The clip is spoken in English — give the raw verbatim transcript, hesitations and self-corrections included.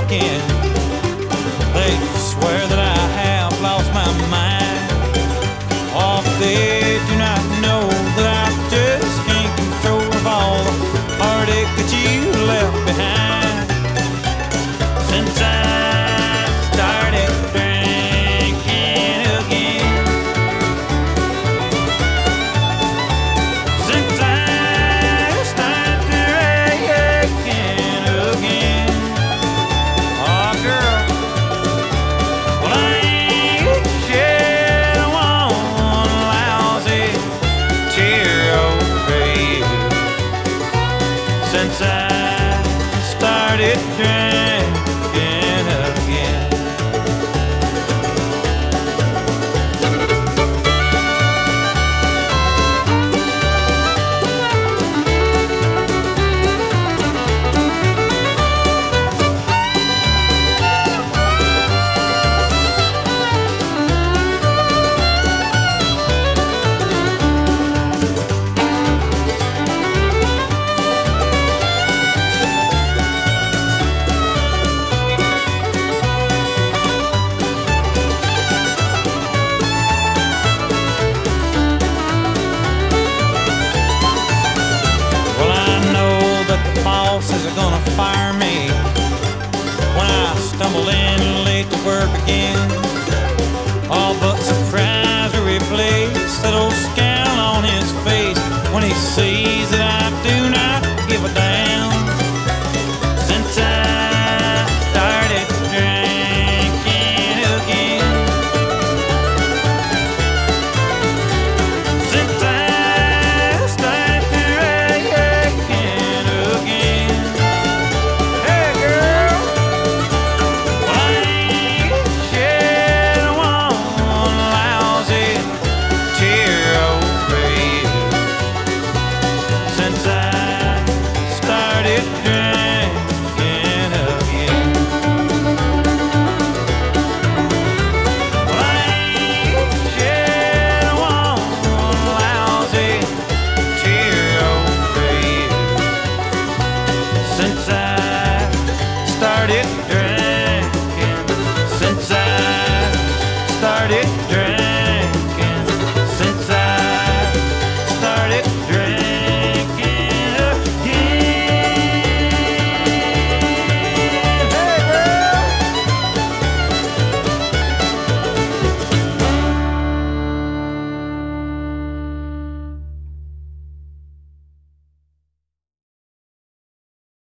again. They swear that I have lost my mind. Oh, they do not know that I just can't control of all the heartache that you left behind. Since I started drinking again, since I started drinking again, oh girl, well I ain't shed one lousy tear, oh baby, since I started drinking again. Well, I know that the bosses are gonna fire me when I stumble in late to work again. All but surprise to replace that old scowl on his face when he sees that